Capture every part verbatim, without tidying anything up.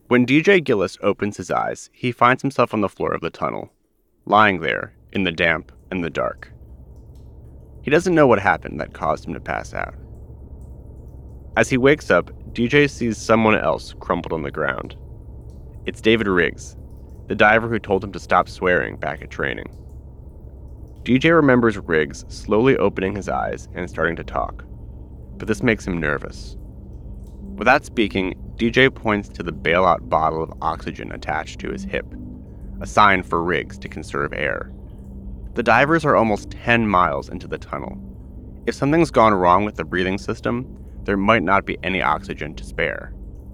When D J Gillis opens his eyes, he finds himself on the floor of the tunnel, lying there in the damp and the dark. He doesn't know what happened that caused him to pass out. As he wakes up, D J sees someone else crumpled on the ground. It's David Riggs, the diver who told him to stop swearing back at training. D J remembers Riggs slowly opening his eyes and starting to talk, but this makes him nervous. Without speaking, D J points to the bailout bottle of oxygen attached to his hip, a sign for Riggs to conserve air. The divers are almost ten miles into the tunnel. If something's gone wrong with the breathing system, there might not be any oxygen to spare.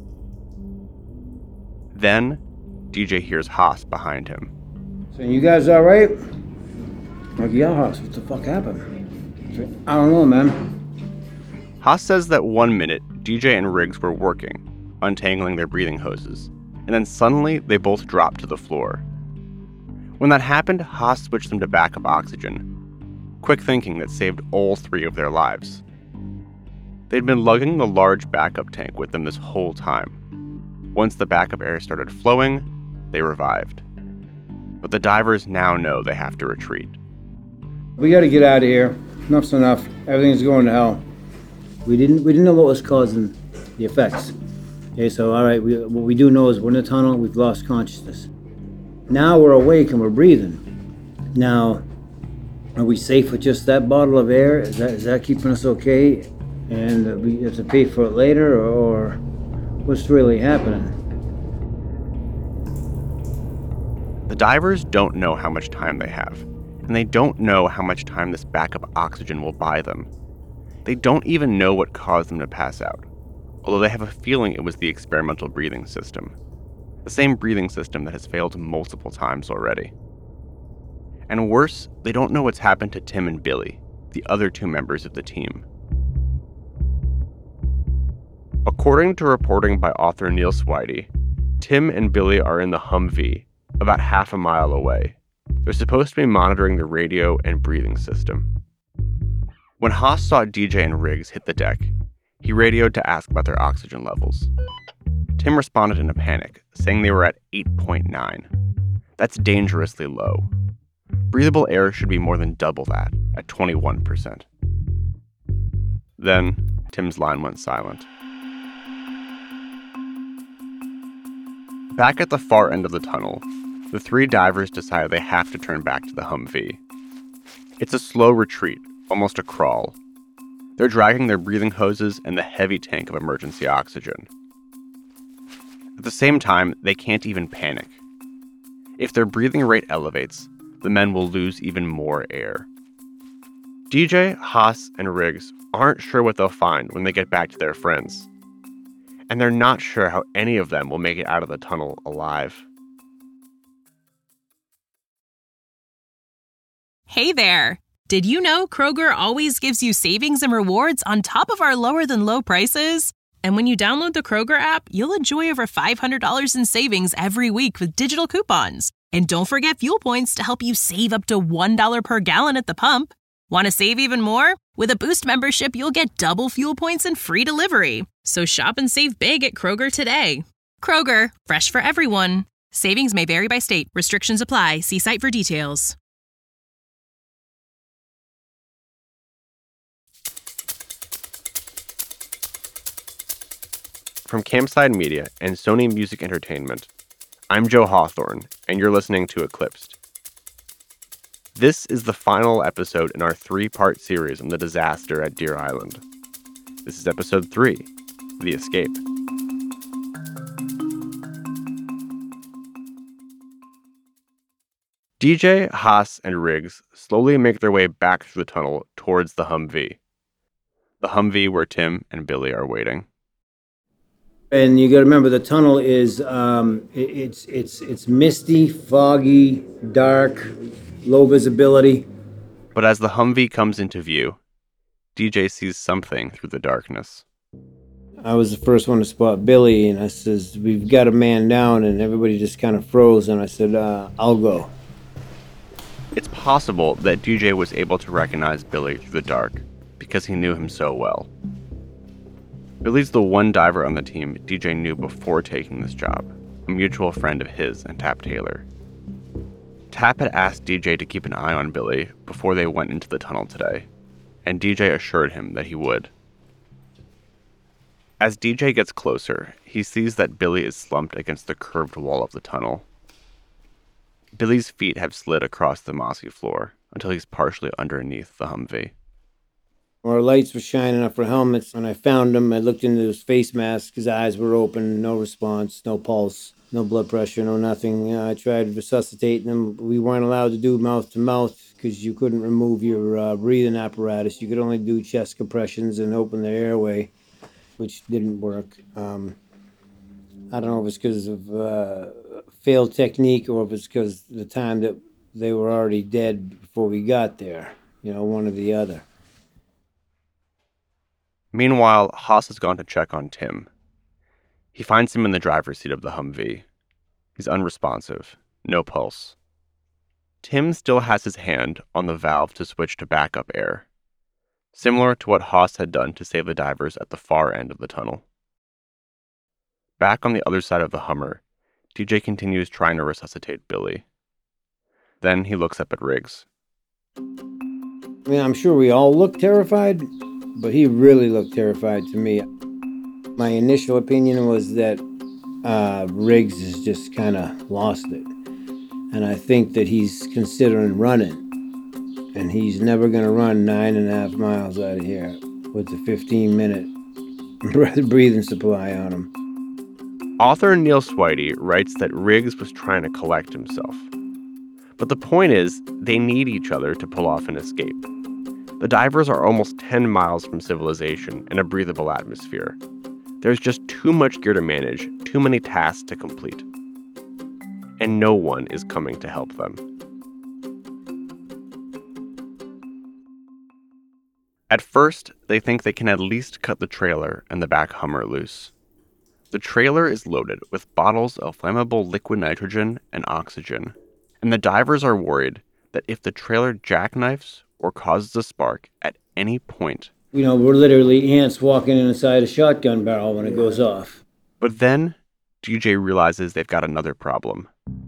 Then, D J hears Haas behind him. So you guys all right? Like, yeah, Haas, what the fuck happened? I don't know, man. Haas says that one minute, D J and Riggs were working, untangling their breathing hoses, and then suddenly they both dropped to the floor. When that happened, Haas switched them to backup oxygen. Quick thinking that saved all three of their lives. They'd been lugging the large backup tank with them this whole time. Once the backup air started flowing, they revived. But the divers now know they have to retreat. We gotta get out of here. Enough's enough. Everything's going to hell. We didn't we didn't know what was causing the effects. Okay, so all right, we, what we do know is we're in the tunnel, we've lost consciousness. Now we're awake and we're breathing. Now, are we safe with just that bottle of air? Is that is that keeping us okay? And uh, we have to pay for it later, or, or what's really happening? The divers don't know how much time they have, and they don't know how much time this backup oxygen will buy them. They don't even know what caused them to pass out, although they have a feeling it was the experimental breathing system, the same breathing system that has failed multiple times already. And worse, they don't know what's happened to Tim and Billy, the other two members of the team. According to reporting by author Neil Swidey, Tim and Billy are in the Humvee, about half a mile away. They're supposed to be monitoring the radio and breathing system. When Haas saw D J and Riggs hit the deck, he radioed to ask about their oxygen levels. Tim responded in a panic, saying they were at eight point nine. That's dangerously low. Breathable air should be more than double that, at twenty-one percent. Then, Tim's line went silent. Back at the far end of the tunnel, the three divers decide they have to turn back to the Humvee. It's a slow retreat, almost a crawl. They're dragging their breathing hoses and the heavy tank of emergency oxygen. At the same time, they can't even panic. If their breathing rate elevates, the men will lose even more air. D J, Haas, and Riggs aren't sure what they'll find when they get back to their friends. And they're not sure how any of them will make it out of the tunnel alive. Hey there! Did you know Kroger always gives you savings and rewards on top of our lower-than-low prices? And when you download the Kroger app, you'll enjoy over five hundred dollars in savings every week with digital coupons. And don't forget fuel points to help you save up to one dollar per gallon at the pump. Want to save even more? With a Boost membership, you'll get double fuel points and free delivery. So shop and save big at Kroger today. Kroger, fresh for everyone. Savings may vary by state. Restrictions apply. See site for details. From Campside Media and Sony Music Entertainment, I'm Joe Hawthorne, and you're listening to Eclipsed. This is the final episode in our three-part series on the disaster at Deer Island. This is episode three, The Escape. D J, Haas, and Riggs slowly make their way back through the tunnel towards the Humvee. The Humvee where Tim and Billy are waiting. And you got to remember, the tunnel is um, it, it's it's it's misty, foggy, dark, low visibility. But as the Humvee comes into view, D J sees something through the darkness. I was the first one to spot Billy, and I says, "We've got a man down," and everybody just kind of froze. And I said, uh, "I'll go." It's possible that D J was able to recognize Billy through the dark because he knew him so well. Billy's the one diver on the team D J knew before taking this job. a mutual friend of his and Tap Taylor. Tap had asked D J to keep an eye on Billy before they went into the tunnel today, and D J assured him that he would. As D J gets closer, he sees that Billy is slumped against the curved wall of the tunnel. Billy's feet have slid across the mossy floor until he's partially underneath the Humvee. Our lights were shining up for helmets. When I found him, I looked into his face mask. His eyes were open, no response, no pulse, no blood pressure, no nothing. Uh, I tried resuscitating him. We weren't allowed to do mouth to mouth because you couldn't remove your uh, breathing apparatus. You could only do chest compressions and open the airway, which didn't work. Um, I don't know if it's because of uh, failed technique or if it's because the time that they were already dead before we got there. You know, one or the other. Meanwhile, Haas has gone to check on Tim. He finds him in the driver's seat of the Humvee. He's unresponsive, no pulse. Tim still has his hand on the valve to switch to backup air, similar to what Haas had done to save the divers at the far end of the tunnel. Back on the other side of the Hummer, D J continues trying to resuscitate Billy. Then he looks up at Riggs. I mean, I'm sure we all look terrified, but he really looked terrified to me. My initial opinion was that uh, Riggs has just kind of lost it. And I think that he's considering running. And he's never going to run nine and a half miles out of here with a fifteen minute breathing supply on him. Author Neil Swidey writes that Riggs was trying to collect himself. But the point is, they need each other to pull off an escape. The divers are almost ten miles from civilization and a breathable atmosphere. There's just too much gear to manage, too many tasks to complete. And no one is coming to help them. At first, they think they can at least cut the trailer and the back Hummer loose. The trailer is loaded with bottles of flammable liquid nitrogen and oxygen, and the divers are worried that if the trailer jackknifes or causes a spark at any point. You know, we're literally ants walking inside a shotgun barrel when it goes off. But then, D J realizes they've got another problem.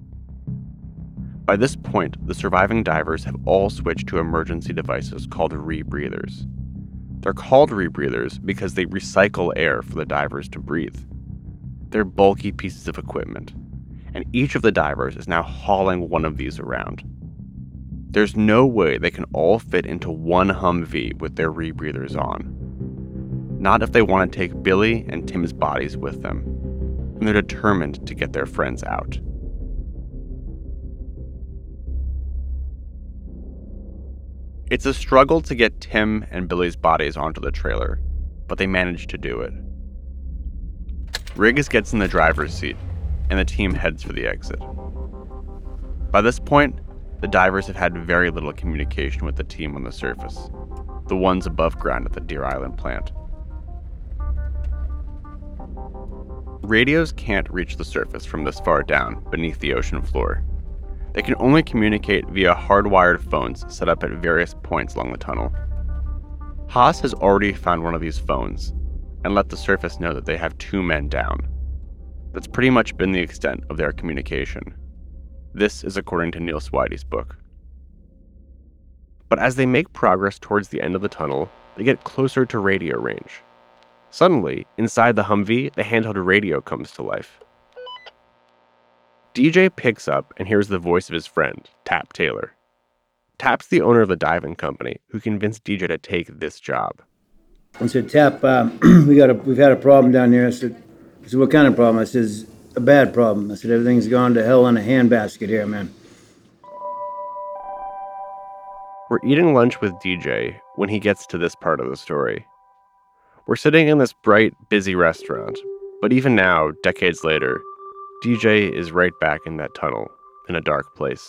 By this point, the surviving divers have all switched to emergency devices called rebreathers. They're called rebreathers because they recycle air for the divers to breathe. They're bulky pieces of equipment, and each of the divers is now hauling one of these around. There's no way they can all fit into one Humvee with their rebreathers on. Not if they want to take Billy and Tim's bodies with them, and they're determined to get their friends out. It's a struggle to get Tim and Billy's bodies onto the trailer, but they manage to do it. Riggs gets in the driver's seat, and the team heads for the exit. By this point, the divers have had very little communication with the team on the surface, the ones above ground at the Deer Island plant. Radios can't reach the surface from this far down beneath the ocean floor. They can only communicate via hardwired phones set up at various points along the tunnel. Haas has already found one of these phones and let the surface know that they have two men down. That's pretty much been the extent of their communication. This is according to Neil Swidey's book. But as they make progress towards the end of the tunnel, they get closer to radio range. Suddenly, inside the Humvee, the handheld radio comes to life. D J picks up and hears the voice of his friend, Tap Taylor. Tap's the owner of the diving company who convinced D J to take this job. I said, Tap, uh, we got a, we've had a problem down here. I said, I said, what kind of problem? I said, a bad problem. I said, everything's gone to hell in a handbasket here, man. We're eating lunch with D J when he gets to this part of the story. We're sitting in this bright, busy restaurant, but even now, decades later, D J is right back in that tunnel, in a dark place.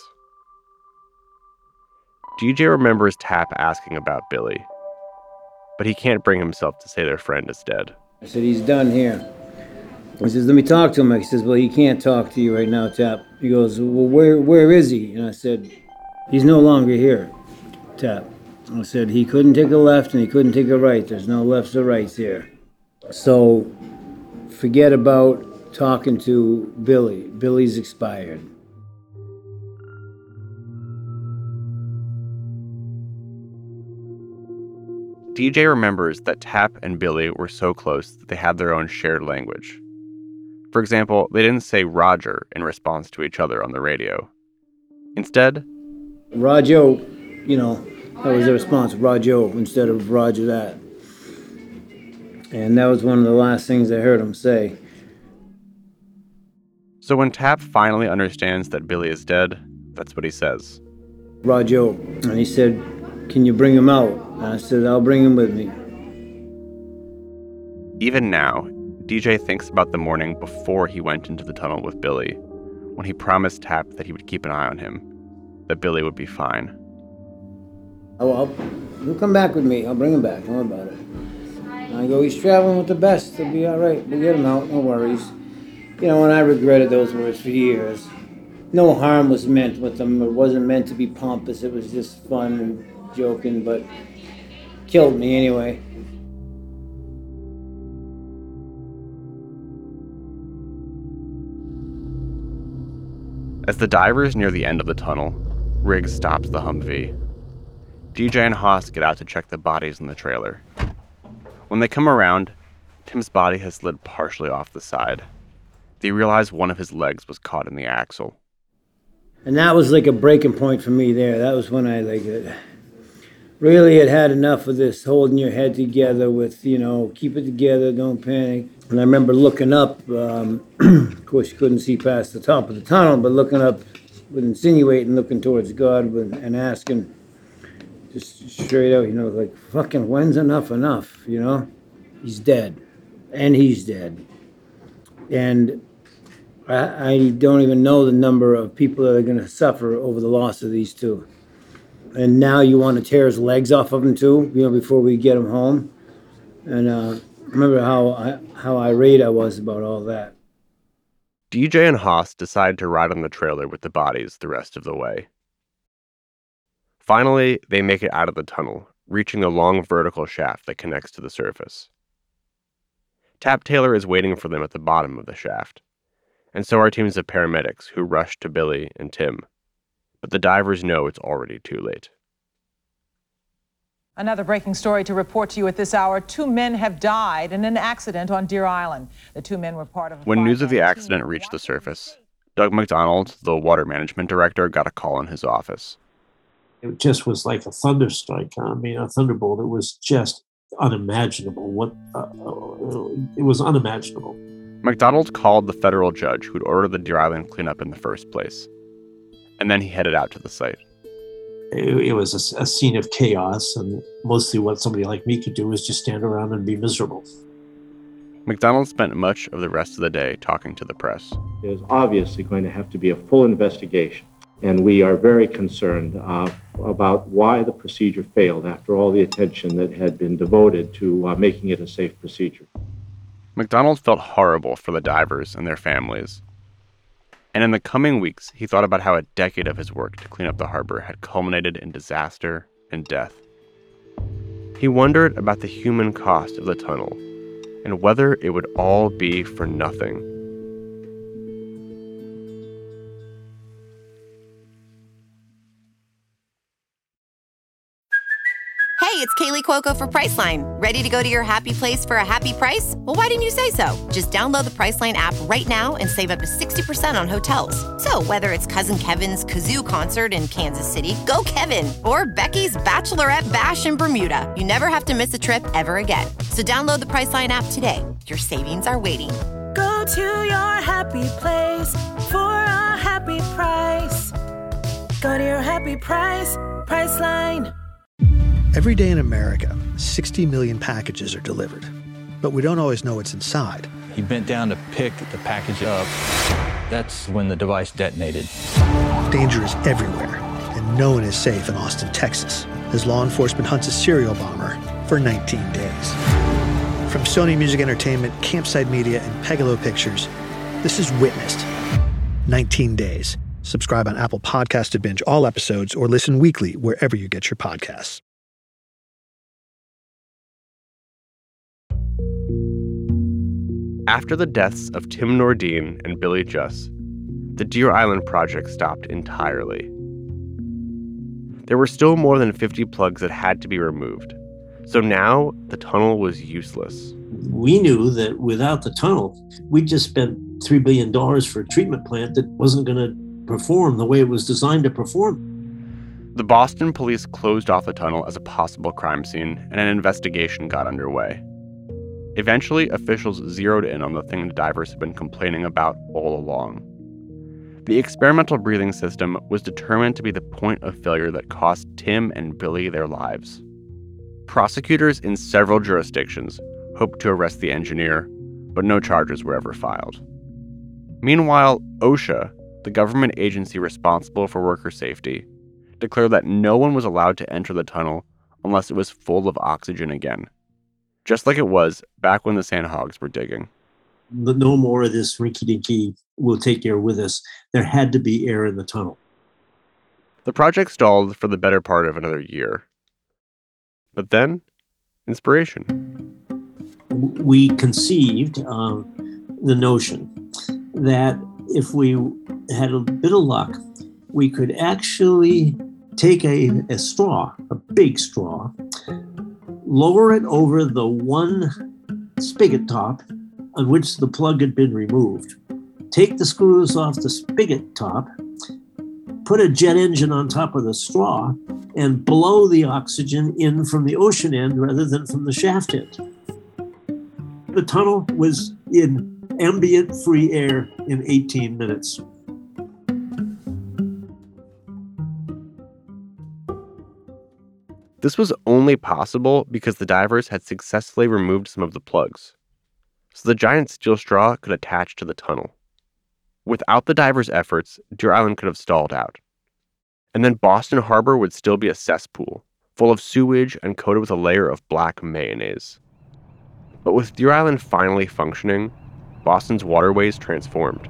D J remembers Tap asking about Billy, but he can't bring himself to say their friend is dead. I said, he's done here. He says, let me talk to him. He says, well, he can't talk to you right now, Tap. He goes, well, where where is he? And I said, he's no longer here, Tap. I said, he couldn't take a left and he couldn't take a right. There's no lefts or rights here. So forget about talking to Billy. Billy's expired. D J remembers that Tap and Billy were so close that they had their own shared language. For example, they didn't say Roger in response to each other on the radio. Instead, Roger, you know, that was the response, Roger, instead of Roger that. And that was one of the last things I heard him say. So when Tap finally understands that Billy is dead, that's what he says. Roger. And he said, can you bring him out? And I said, I'll bring him with me. Even now, D J thinks about the morning before he went into the tunnel with Billy, when he promised Tap that he would keep an eye on him, that Billy would be fine. Oh, I'll, he'll come back with me. I'll bring him back. Don't worry about it. And I go, he's traveling with the best. He'll be all right. We'll get him out. No worries. You know, and I regretted those words for years. No harm was meant with them. It wasn't meant to be pompous. It was just fun and joking, but killed me anyway. As the divers near the end of the tunnel, Riggs stops the Humvee. D J and Haas get out to check the bodies in the trailer. When they come around, Tim's body has slid partially off the side. They realize one of his legs was caught in the axle. And that was like a breaking point for me there. That was when I like it. Really had had enough of this holding your head together with, you know, keep it together, don't panic. And I remember looking up, um, of course you couldn't see past the top of the tunnel, but looking up with insinuating, looking towards God with, and asking, just straight out, you know, like, fucking, when's enough enough, you know? He's dead. And he's dead. And I, I don't even know the number of people that are going to suffer over the loss of these two. And now you want to tear his legs off of him too, you know, before we get him home. And uh, remember how I, how irate I was about all that. D J and Haas decide to ride on the trailer with the bodies the rest of the way. Finally, they make it out of the tunnel, reaching the long vertical shaft that connects to the surface. Tap Taylor is waiting for them at the bottom of the shaft, and so are teams of paramedics who rush to Billy and Tim. But the divers know it's already too late. Another breaking story to report to you at this hour. Two men have died in an accident on Deer Island. The two men were part of a When news of the accident reached the surface, Doug McDonald, the water management director, got a call in his office. It just was like a thunderstrike. I mean, a thunderbolt. It was just unimaginable. What uh, it was unimaginable. McDonald called the federal judge who'd ordered the Deer Island cleanup in the first place, and then he headed out to the site. It, it was a, a scene of chaos, and mostly what somebody like me could do is just stand around and be miserable. McDonald spent much of the rest of the day talking to the press. There's obviously going to have to be a full investigation, and we are very concerned uh, about why the procedure failed after all the attention that had been devoted to uh, making it a safe procedure. McDonald felt horrible for the divers and their families. And in the coming weeks, he thought about how a decade of his work to clean up the harbor had culminated in disaster and death. He wondered about the human cost of the tunnel and whether it would all be for nothing. Hey, it's Kaylee Cuoco for Priceline. Ready to go to your happy place for a happy price? Well, why didn't you say so? Just download the Priceline app right now and save up to sixty percent on hotels. So whether it's Cousin Kevin's Kazoo Concert in Kansas City, go Kevin, or Becky's Bachelorette Bash in Bermuda, you never have to miss a trip ever again. So download the Priceline app today. Your savings are waiting. Go to your happy place for a happy price. Go to your happy price, Priceline. Every day in America, sixty million packages are delivered. But we don't always know what's inside. He bent down to pick the package up. That's when the device detonated. Danger is everywhere, and no one is safe in Austin, Texas, as law enforcement hunts a serial bomber for nineteen days. From Sony Music Entertainment, Campside Media, and Pegalo Pictures, this is Witnessed. nineteen days. Subscribe on Apple Podcasts to binge all episodes or listen weekly wherever you get your podcasts. After the deaths of Tim Nordine and Billy Juss, the Deer Island project stopped entirely. There were still more than fifty plugs that had to be removed, so now the tunnel was useless. We knew that without the tunnel, we just spent three billion dollars for a treatment plant that wasn't going to perform the way it was designed to perform. The Boston police closed off the tunnel as a possible crime scene, and an investigation got underway. Eventually, officials zeroed in on the thing the divers had been complaining about all along. The experimental breathing system was determined to be the point of failure that cost Tim and Billy their lives. Prosecutors in several jurisdictions hoped to arrest the engineer, but no charges were ever filed. Meanwhile, OSHA, the government agency responsible for worker safety, declared that no one was allowed to enter the tunnel unless it was full of oxygen again, just like it was back when the Sandhogs were digging. No more of this rinky-dinky, we'll take air with us. There had to be air in the tunnel. The project stalled for the better part of another year. But then, inspiration. We conceived of the notion that if we had a bit of luck, we could actually take a, a straw, a big straw, lower it over the one spigot top on which the plug had been removed, take the screws off the spigot top, put a jet engine on top of the straw, and blow the oxygen in from the ocean end rather than from the shaft end. The tunnel was in ambient free air in eighteen minutes. This was only possible because the divers had successfully removed some of the plugs, so the giant steel straw could attach to the tunnel. Without the divers' efforts, Deer Island could have stalled out. And then Boston Harbor would still be a cesspool, full of sewage and coated with a layer of black mayonnaise. But with Deer Island finally functioning, Boston's waterways transformed.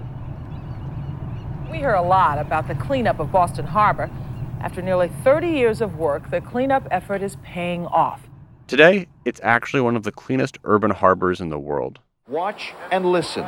We hear a lot about the cleanup of Boston Harbor. After nearly thirty years of work, the cleanup effort is paying off. Today, it's actually one of the cleanest urban harbors in the world. Watch and listen.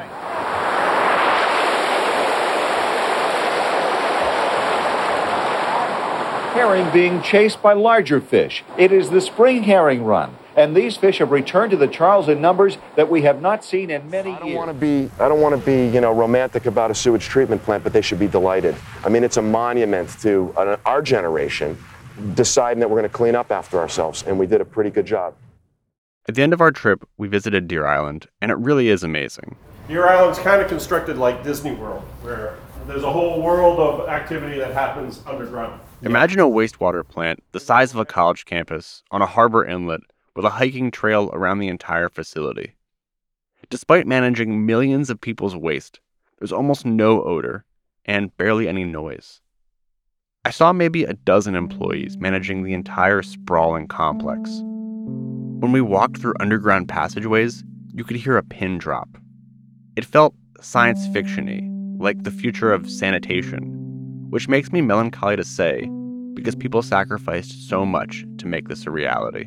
Herring being chased by larger fish. It is the spring herring run, and these fish have returned to the Charles in numbers that we have not seen in many I don't years. want to be, I don't want to be, you know, romantic about a sewage treatment plant, but they should be delighted. I mean, it's a monument to uh, our generation deciding that we're going to clean up after ourselves, and we did a pretty good job. At the end of our trip, we visited Deer Island, and it really is amazing. Deer Island's kind of constructed like Disney World, where there's a whole world of activity that happens underground. Imagine a wastewater plant the size of a college campus on a harbor inlet with a hiking trail around the entire facility. Despite managing millions of people's waste, there's almost no odor and barely any noise. I saw maybe a dozen employees managing the entire sprawling complex. When we walked through underground passageways, you could hear a pin drop. It felt science fiction-y, like the future of sanitation, which makes me melancholy to say because people sacrificed so much to make this a reality.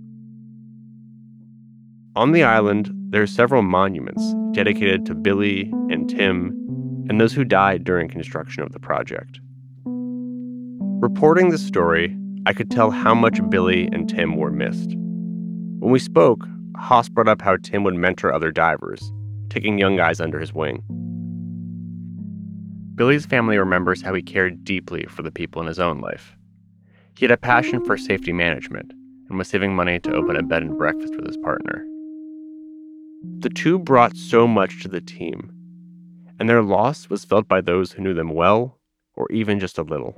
On the island, there are several monuments dedicated to Billy and Tim and those who died during construction of the project. Reporting this story, I could tell how much Billy and Tim were missed. When we spoke, Haas brought up how Tim would mentor other divers, taking young guys under his wing. Billy's family remembers how he cared deeply for the people in his own life. He had a passion for safety management and was saving money to open a bed and breakfast with his partner. The two brought so much to the team, and their loss was felt by those who knew them well, or even just a little.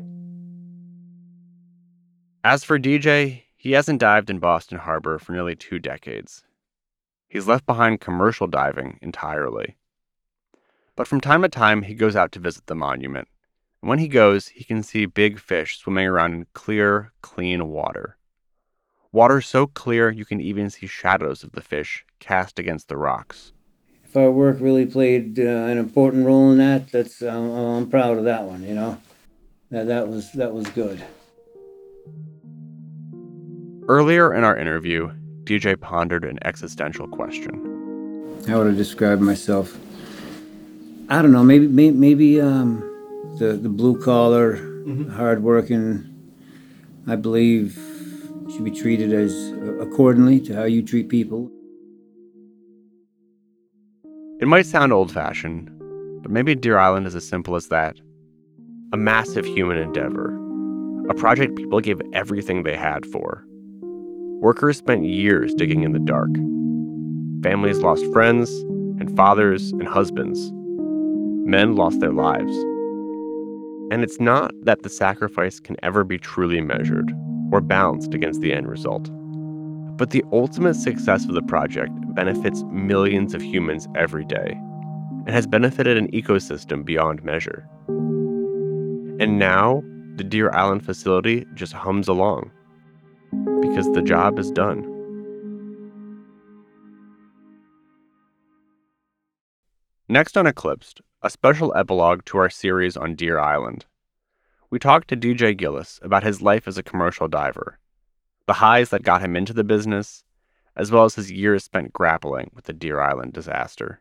As for D J, he hasn't dived in Boston Harbor for nearly two decades. He's left behind commercial diving entirely. But from time to time, he goes out to visit the monument. And when he goes, he can see big fish swimming around in clear, clean water. Water so clear you can even see shadows of the fish cast against the rocks. If our work really played uh, an important role in that, that's uh, I'm proud of that one, you know. That that was that was good. Earlier in our interview, D J pondered an existential question. how would I describe myself? I don't know, maybe maybe, maybe um, the, the blue collar, mm-hmm. hardworking, I believe should be treated as uh, accordingly to how you treat people. It might sound old-fashioned, but maybe Deer Island is as simple as that. A massive human endeavor. A project people gave everything they had for. Workers spent years digging in the dark. Families lost friends and fathers and husbands. Men lost their lives. And it's not that the sacrifice can ever be truly measured or balanced against the end result. But the ultimate success of the project benefits millions of humans every day and has benefited an ecosystem beyond measure. And now, the Deer Island facility just hums along because the job is done. Next on Eclipsed, a special epilogue to our series on Deer Island. We talked to D J Gillis about his life as a commercial diver, the highs that got him into the business, as well as his years spent grappling with the Deer Island disaster.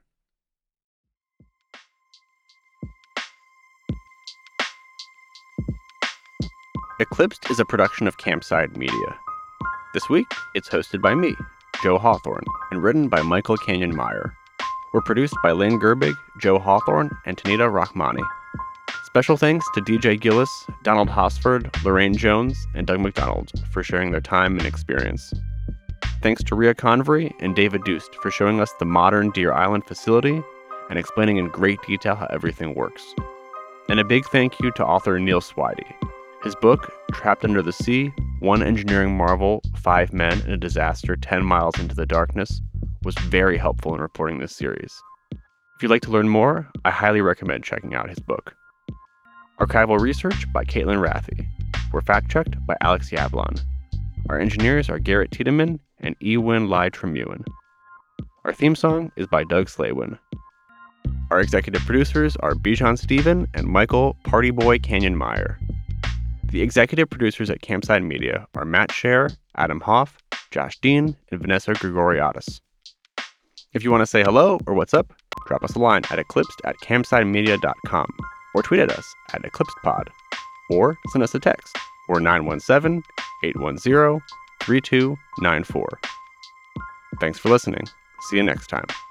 Eclipsed is a production of Campside Media. This week, it's hosted by me, Joe Hawthorne, and written by Michael Canyon Meyer. We're produced by Lynn Gerbig, Joe Hawthorne, and Tanita Rahmani. Special thanks to D J Gillis, Donald Hosford, Lorraine Jones, and Doug McDonald for sharing their time and experience. Thanks to Rhea Convery and David Doost for showing us the modern Deer Island facility and explaining in great detail how everything works. And a big thank you to author Neil Swidey. His book, Trapped Under the Sea, One Engineering Marvel, Five Men in a Disaster ten miles into the Darkness, was very helpful in reporting this series. If you'd like to learn more, I highly recommend checking out his book. Archival research by Caitlin Rathie. We're fact-checked by Alex Yablon. Our engineers are Garrett Tiedemann and Ewan Lai Tremewen. Our theme song is by Doug Slaywin. Our executive producers are Bijan Stephen and Michael Partyboy Canyon Meyer. The executive producers at Campside Media are Matt Scher, Adam Hoff, Josh Dean, and Vanessa Gregoriadis. If you want to say hello or what's up, drop us a line at eclipsed at campsidemedia dot com. Or tweet at us at EclipsedPod, or send us a text, or nine one seven, eight one zero, three two nine four. Thanks for listening. See you next time.